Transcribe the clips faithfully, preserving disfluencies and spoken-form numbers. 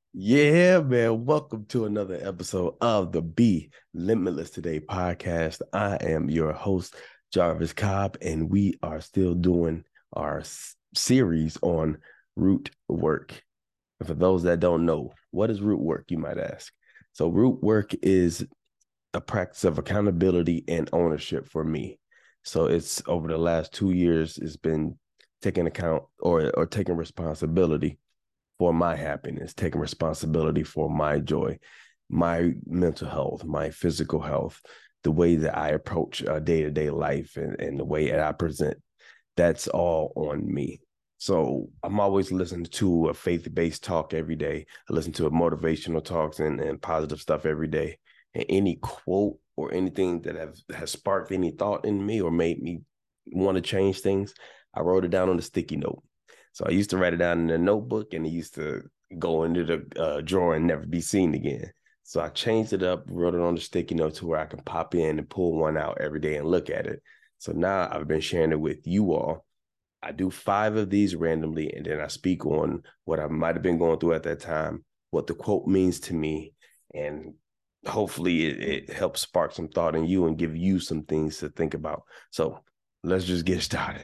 Yeah, man. Welcome to another episode of the Be Limitless Today podcast. I am your host, Jarvis Cobb, and we are still doing our s- series on root work. And for those that don't know, what is root work, you might ask? So, root work is a practice of accountability and ownership for me. So, it's over the last two years, it's been taking account or, or taking responsibility for my happiness, taking responsibility for my joy, my mental health, my physical health, the way that I approach day to day life and, and the way that I present. That's all on me. So I'm always listening to a faith based talk every day. I listen to motivational talks and, and positive stuff every day. And any quote or anything that have, has sparked any thought in me or made me want to change things, I wrote it down on a sticky note. So I used to write it down in a notebook and it used to go into the uh, drawer and never be seen again. So I changed it up, wrote it on the sticky note to where I can pop in and pull one out every day and look at it. So now I've been sharing it with you all. I do five of these randomly, and then I speak on what I might have been going through at that time, what the quote means to me, and hopefully it, it helps spark some thought in you and give you some things to think about. So let's just get started.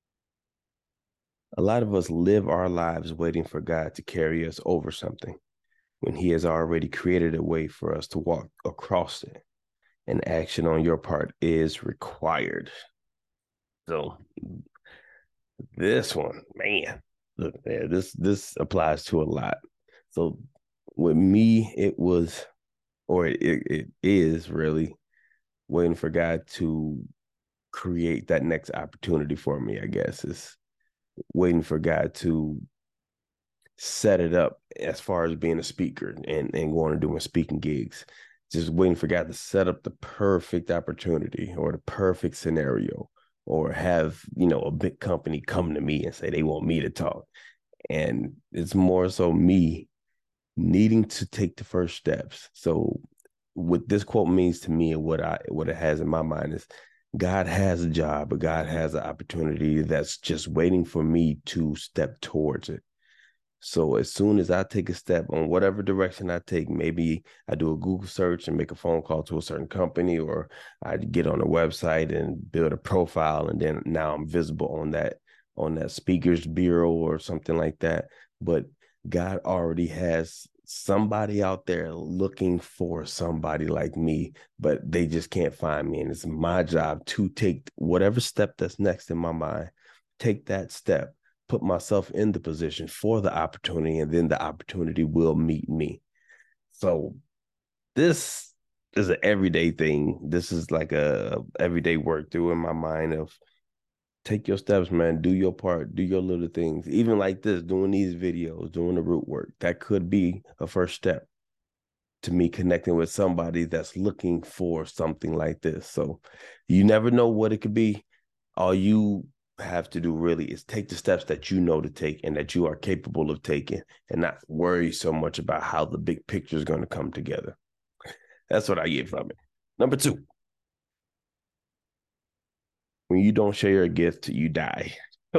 A lot of us live our lives waiting for God to carry us over something when He has already created a way for us to walk across it. And action on your part is required. So this one, man, look, man, this this applies to a lot. So with me, it was, or it, it is really waiting for God to create that next opportunity for me. I guess is waiting for God to set it up as far as being a speaker and and going and doing speaking gigs. Just waiting for God to set up the perfect opportunity or the perfect scenario, or have, you know, a big company come to me and say they want me to talk. And it's more so me needing to take the first steps. So what this quote means to me and what I what it has in my mind is God has a job, but God has an opportunity that's just waiting for me to step towards it. So as soon as I take a step on whatever direction I take, maybe I do a Google search and make a phone call to a certain company, or I get on a website and build a profile, and then now I'm visible on that on that speakers bureau or something like that. But God already has somebody out there looking for somebody like me, but they just can't find me. And it's my job to take whatever step that's next in my mind, take that step, put myself in the position for the opportunity, and then the opportunity will meet me. So this is an everyday thing. This is like a everyday work through in my mind of take your steps, man. Do your part. Do your little things. Even like this, doing these videos, doing the root work. That could be a first step to me connecting with somebody that's looking for something like this. So you never know what it could be. All you have to do really is take the steps that you know to take and that you are capable of taking, and not worry so much about how the big picture is going to come together. That's what I get from it. Number two, when you don't share your gift, you die.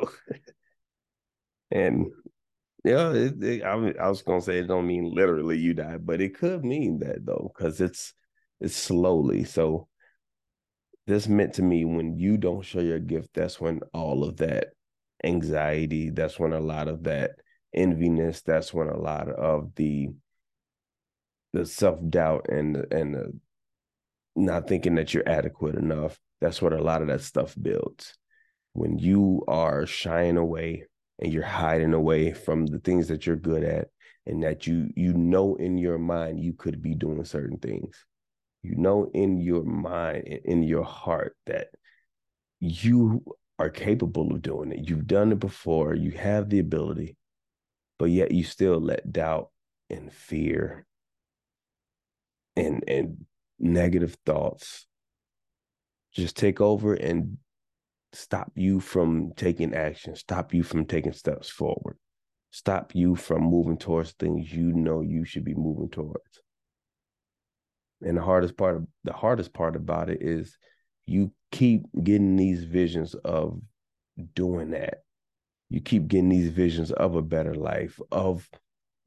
And yeah, it, it, I, I was gonna say it don't mean literally you die, but it could mean that though, because it's it's slowly. So this meant to me when you don't show your gift, that's when all of that anxiety, that's when a lot of that enviness, that's when a lot of the the self-doubt and and the not thinking that you're adequate enough, that's what a lot of that stuff builds. When you are shying away and you're hiding away from the things that you're good at, and that you you know in your mind you could be doing certain things. You know in your mind, in your heart, that you are capable of doing it. You've done it before. You have the ability, but yet you still let doubt and fear and and negative thoughts just take over and stop you from taking action, stop you from taking steps forward, stop you from moving towards things you know you should be moving towards. And the hardest part of the hardest part about it is you keep getting these visions of doing that. You keep getting these visions of a better life, of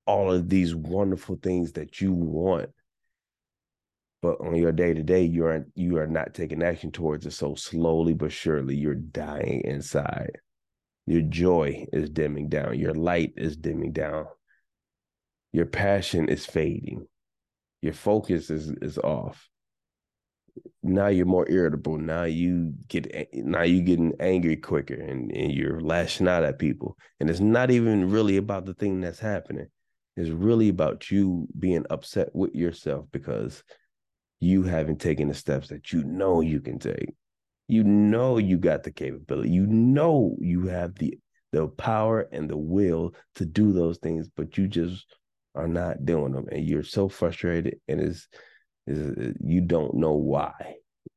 all of these wonderful things that you want, but on your day to day, you are you are not taking action towards it. So slowly but surely, you're dying inside. Your joy is dimming down. Your light is dimming down. Your passion is fading. Your focus is is off. Now you're more irritable. Now you get now you getting angry quicker, and, and you're lashing out at people. And it's not even really about the thing that's happening. It's really about you being upset with yourself because you haven't taken the steps that you know you can take. You know you got the capability. You know you have the the power and the will to do those things, but you just are not doing them, and you're so frustrated, and it's, it's you don't know why.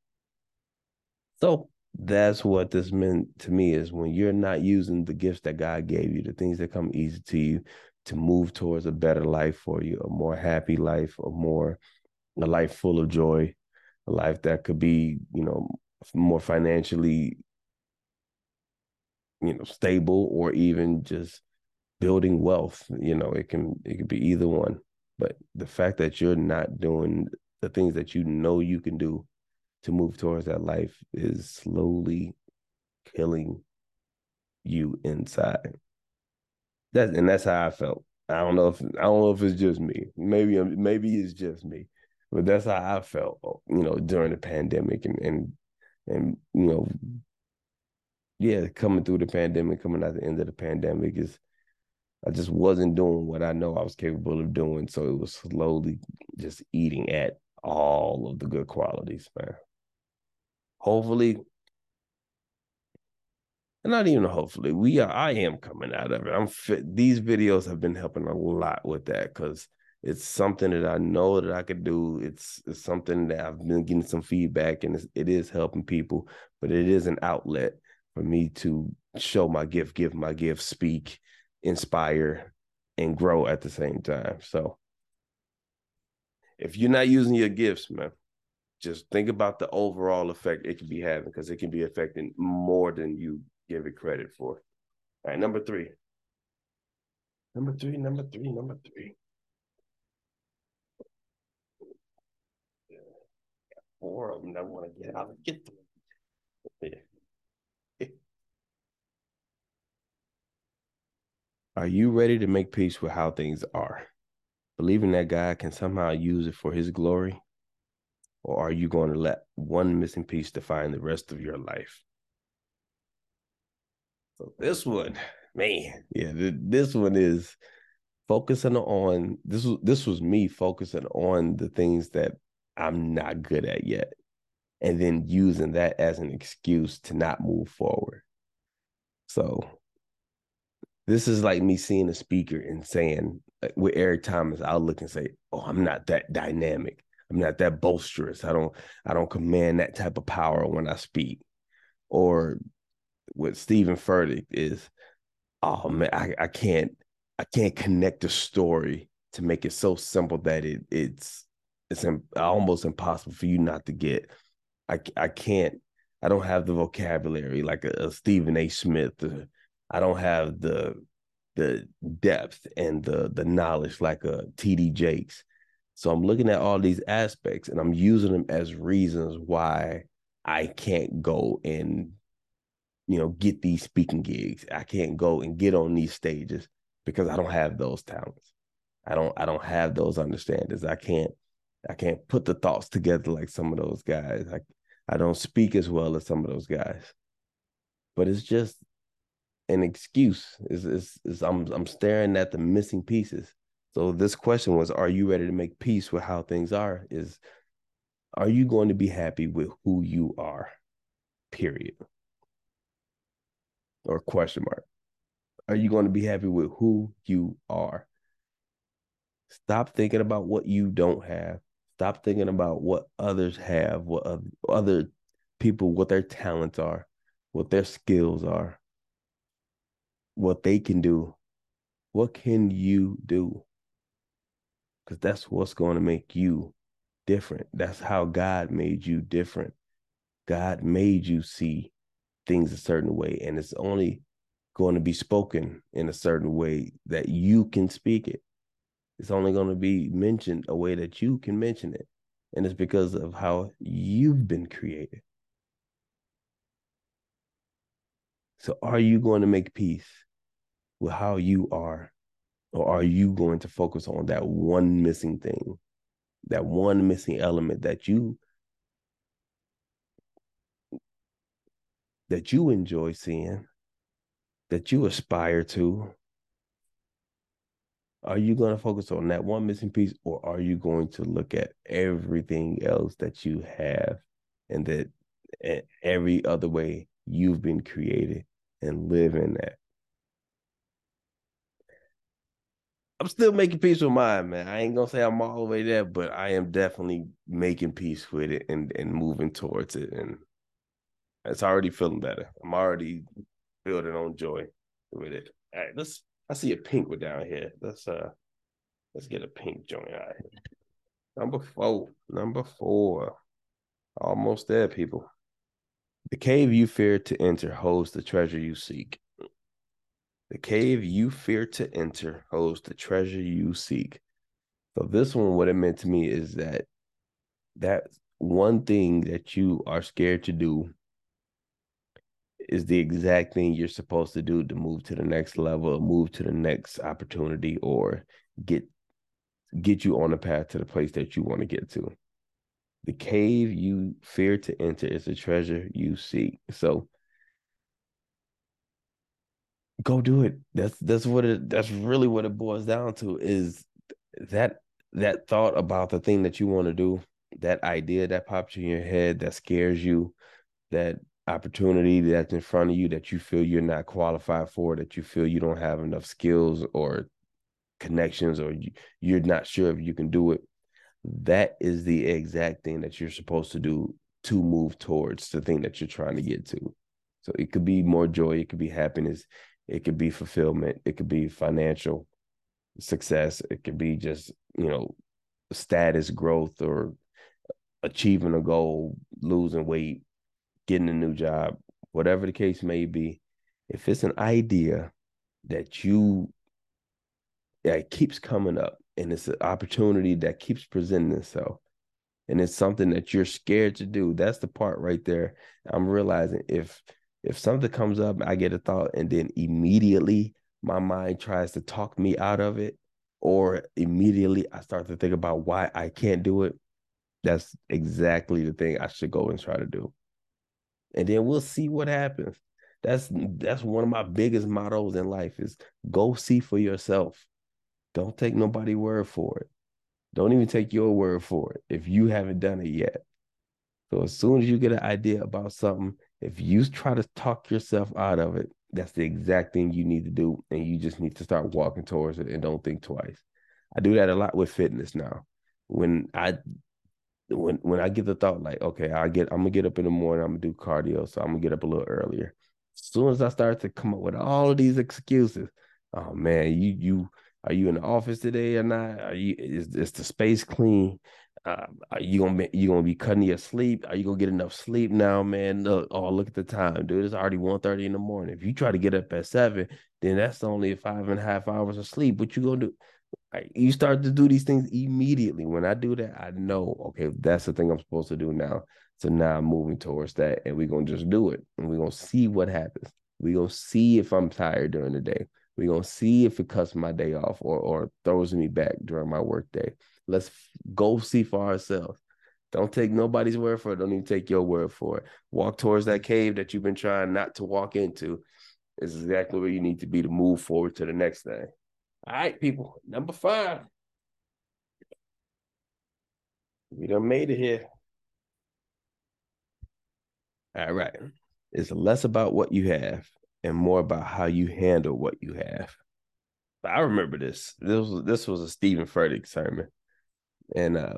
So that's what this meant to me is when you're not using the gifts that God gave you, the things that come easy to you to move towards a better life for you, a more happy life, a more a life full of joy, a life that could be, you know, more financially, you know, stable, or even just building wealth. You know, it can it could be either one. But the fact that you're not doing the things that you know you can do to move towards that life is slowly killing you inside. That and that's how I felt. I don't know if I don't know if it's just me. Maybe maybe it's just me, but that's how I felt. You know, during the pandemic and and and you know, yeah, coming through the pandemic, coming out the end of the pandemic is I just wasn't doing what I know I was capable of doing. So it was slowly just eating at all of the good qualities, man. Hopefully, not even hopefully, we are. I am coming out of it. I'm fit. These videos have been helping a lot with that because it's something that I know that I could do. It's, it's something that I've been getting some feedback, and it's, it is helping people. But it is an outlet for me to show my gift, give my gift, speak, inspire, and grow at the same time. So if you're not using your gifts, man, just think about the overall effect it can be having, because it can be affecting more than you give it credit for. All right, number three. Number three, number three, number three. Four of them I want to get out and get them. Yeah. Are you ready to make peace with how things are? Believing that God can somehow use it for his glory? Or are you going to let one missing piece define the rest of your life? So this one, man, yeah, th- this one is focusing on this was this was me focusing on the things that I'm not good at yet, and then using that as an excuse to not move forward. So this is like me seeing a speaker and saying, like, with Eric Thomas, I'll look and say, "Oh, I'm not that dynamic. I'm not that boisterous. I don't I don't command that type of power when I speak." Or with Stephen Furtick is, oh man, I, I can't I can't connect the story to make it so simple that it it's it's almost impossible for you not to get. I I can't. I don't have the vocabulary like a, a Stephen A. Smith. Uh, I don't have the the depth and the the knowledge like a T D Jakes. So I'm looking at all these aspects and I'm using them as reasons why I can't go and, you know, get these speaking gigs. I can't go and get on these stages because I don't have those talents. I don't I don't have those understandings. I can't I can't put the thoughts together like some of those guys. I I don't speak as well as some of those guys. But it's just an excuse. Is is is I'm I'm staring at the missing pieces. So this question was, are you ready to make peace with how things are? Is are you going to be happy with who you are? Period. Or question mark. Are you going to be happy with who you are? Stop thinking about what you don't have. Stop thinking about what others have, what other people, what their talents are, what their skills are, what they can do. What can you do? Because that's what's going to make you different. That's how God made you different. God made you see things a certain way, and it's only going to be spoken in a certain way that you can speak it. It's only going to be mentioned a way that you can mention it. And it's because of how you've been created. So are you going to make peace with how you are? Or are you going to focus on that one missing thing, that one missing element that you that you enjoy seeing, that you aspire to? Are you going to focus on that one missing piece, or are you going to look at everything else that you have and that every other way you've been created and live in that? I'm still making peace with mine, man. I ain't gonna say I'm all the way there, but I am definitely making peace with it and and moving towards it, and it's already feeling better. I'm already building on joy with it. All right, let's. I see a pink one down here. Let's uh, let's get a pink joint out here. Number four. Number four. Almost there, people. The cave you fear to enter holds the treasure you seek. The cave you fear to enter holds the treasure you seek. So this one, what it meant to me is that that one thing that you are scared to do is the exact thing you're supposed to do to move to the next level, move to the next opportunity, or get get you on the path to the place that you want to get to. The cave you fear to enter is the treasure you seek. So go do it. That's that's what it that's really what it boils down to, is that that thought about the thing that you want to do, that idea that pops in your head that scares you, that opportunity that's in front of you that you feel you're not qualified for, that you feel you don't have enough skills or connections, or you, you're not sure if you can do it. That is the exact thing that you're supposed to do to move towards the thing that you're trying to get to. So it could be more joy, it could be happiness, it could be fulfillment, it could be financial success, it could be just, you know, status growth or achieving a goal, losing weight, getting a new job, whatever the case may be. If it's an idea that you that keeps coming up and it's an opportunity that keeps presenting itself, and it's something that you're scared to do, that's the part right there. I'm realizing if if something comes up, I get a thought, and then immediately my mind tries to talk me out of it, or immediately I start to think about why I can't do it, that's exactly the thing I should go and try to do. And then we'll see what happens. That's that's one of my biggest mottos in life is go see for yourself. Don't take nobody's word for it. Don't even take your word for it if you haven't done it yet. So as soon as you get an idea about something, if you try to talk yourself out of it, that's the exact thing you need to do. And you just need to start walking towards it and don't think twice. I do that a lot with fitness now. When I when when I get the thought like, okay, I get I'm gonna get up in the morning, I'm gonna do cardio, so I'm gonna get up a little earlier. As soon as I start to come up with all of these excuses, oh man, you you are you in the office today or not? Are you is, is the space clean? Uh, are you gonna be you gonna be cutting your sleep? Are you gonna get enough sleep now, man? Look, oh, look at the time, dude. It's already one thirty in the morning. If you try to get up at seven, then that's only five and a half hours of sleep. What you gonna do? You start to do these things immediately. When I do that, I know, okay, that's the thing I'm supposed to do now. So now I'm moving towards that, and we're going to just do it. And we're going to see what happens. We're going to see if I'm tired during the day. We're going to see if it cuts my day off or, or throws me back during my work day. Let's go see for ourselves. Don't take nobody's word for it. Don't even take your word for it. Walk towards that cave that you've been trying not to walk into. Is exactly where you need to be to move forward to the next thing. All right, people. Number five. We done made it here. All right. It's less about what you have and more about how you handle what you have. I remember this. This was this was a Stephen Furtick sermon. And uh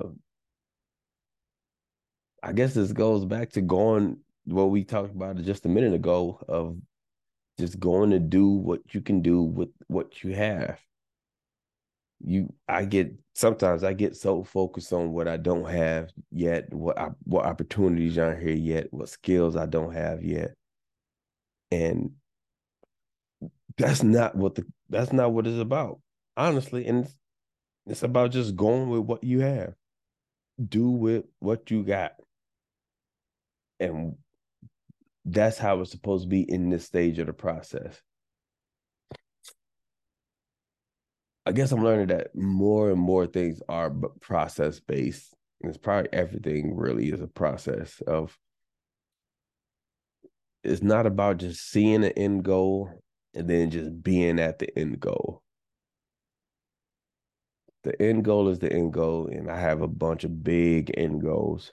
I guess this goes back to going what we talked about just a minute ago of just going to do what you can do with what you have. You I get sometimes I get so focused on what I don't have yet, what I, what opportunities aren't here yet, what skills I don't have yet. And that's not what the that's not what it's about. Honestly, and It's about just going with what you have. Do with what you got. And that's how it's supposed to be in this stage of the process. I guess I'm learning that more and more things are process based. It's probably everything really is a process of, it's not about just seeing the end goal and then just being at the end goal. The end goal is the end goal, and I have a bunch of big end goals.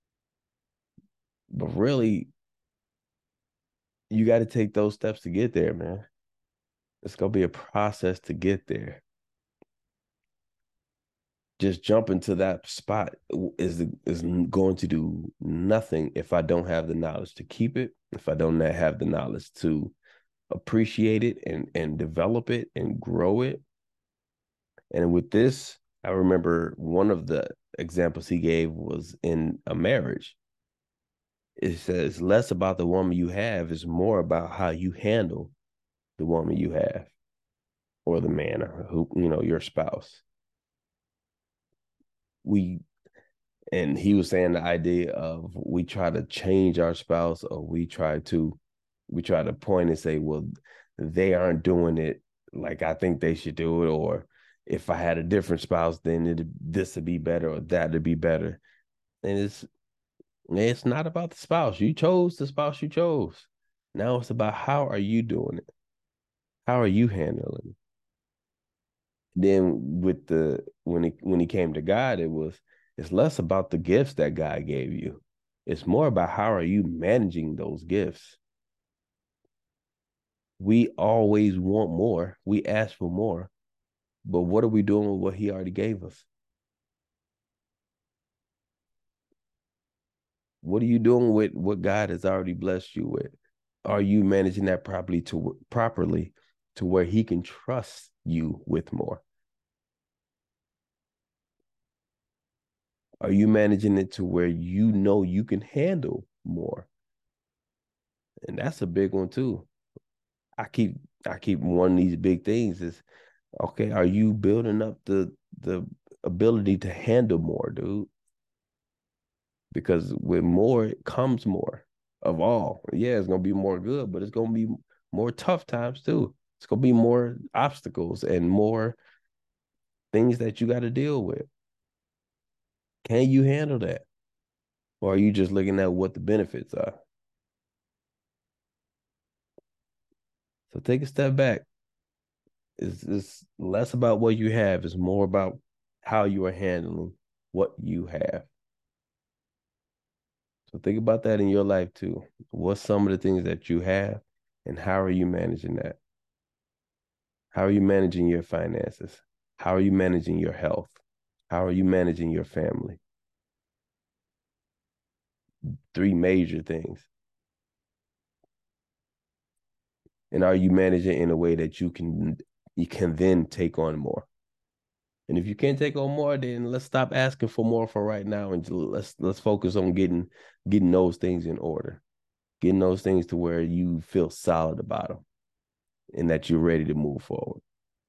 But really, you got to take those steps to get there, man. It's gonna be a process to get there. Just jumping to that spot is is going to do nothing if I don't have the knowledge to keep it, if I don't have the knowledge to appreciate it and and develop it and grow it. And with this, I remember one of the examples he gave was in a marriage. It says less about the woman you have is more about how you handle the woman you have, or the man, or who, you know, your spouse. We and he was saying the idea of, we try to change our spouse, or we try to we try to point and say, well, they aren't doing it like I think they should do it, or if I had a different spouse, then it this would be better, or that would be better. And it's it's not about the spouse. You chose the spouse you chose. Now it's about, how are you doing it? How are you handling it? Then with the when he when he came to God, it was it's less about the gifts that God gave you. It's more about, how are you managing those gifts? We always want more. We ask for more. But what are we doing with what he already gave us? What are you doing with what God has already blessed you with? Are you managing that properly to properly to where he can trust you with more? Are you managing it to where you know you can handle more? And that's a big one too. I keep I keep one of these big things is, okay, are you building up the the ability to handle more, dude? Because with more comes more of all. Yeah, it's gonna be more good, but it's gonna be more tough times too. It's gonna be more obstacles and more things that you got to deal with. Can you handle that? Or are you just looking at what the benefits are? So take a step back. It's, it's less about what you have, it's more about how you are handling what you have. So think about that in your life too. What's some of the things that you have, and how are you managing that? How are you managing your finances? How are you managing your health? How are you managing your family? Three major things. And are you managing in a way that you can you can then take on more? And if you can't take on more, then let's stop asking for more for right now, and let's let's focus on getting getting those things in order, getting those things to where you feel solid about them, and that you're ready to move forward.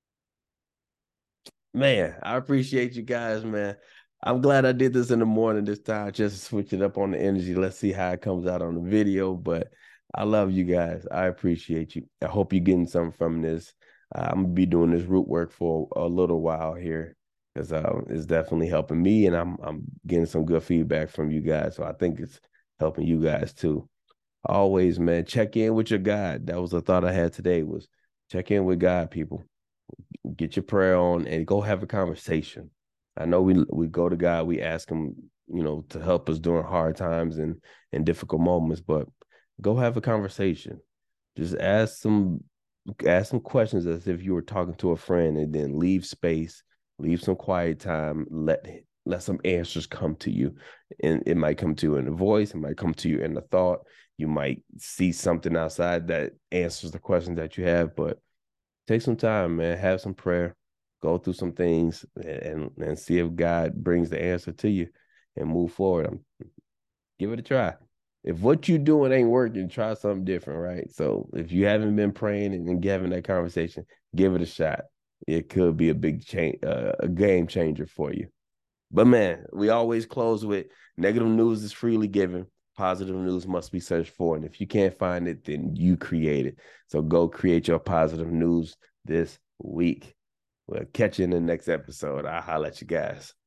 Man, I appreciate you guys, man. I'm glad I did this in the morning this time, just to switch it up on the energy. Let's see how it comes out on the video. But I love you guys. I appreciate you. I hope you're getting something from this. Uh, I'm gonna be doing this root work for a little while here, because uh, it's definitely helping me, and I'm I'm getting some good feedback from you guys. So I think it's helping you guys too. Always, man, check in with your God. That was a thought I had today, was check in with God, people. Get your prayer on and go have a conversation. I know we we go to God, we ask him, you know, to help us during hard times and and difficult moments, but go have a conversation. Just ask some ask some questions as if you were talking to a friend, and then leave space, leave some quiet time, let let some answers come to you. And it might come to you in a voice, it might come to you in a thought. You might see something outside that answers the questions that you have, but take some time, man. Have some prayer. Go through some things, and and see if God brings the answer to you, and move forward. Um, give it a try. If what you're doing ain't working, try something different, right? So if you haven't been praying and, and having that conversation, give it a shot. It could be a big change, uh, a game changer for you. But man, we always close with negative news is freely given. Positive news must be searched for. And if you can't find it, then you create it. So go create your positive news this week. We'll catch you in the next episode. I'll holler at you guys.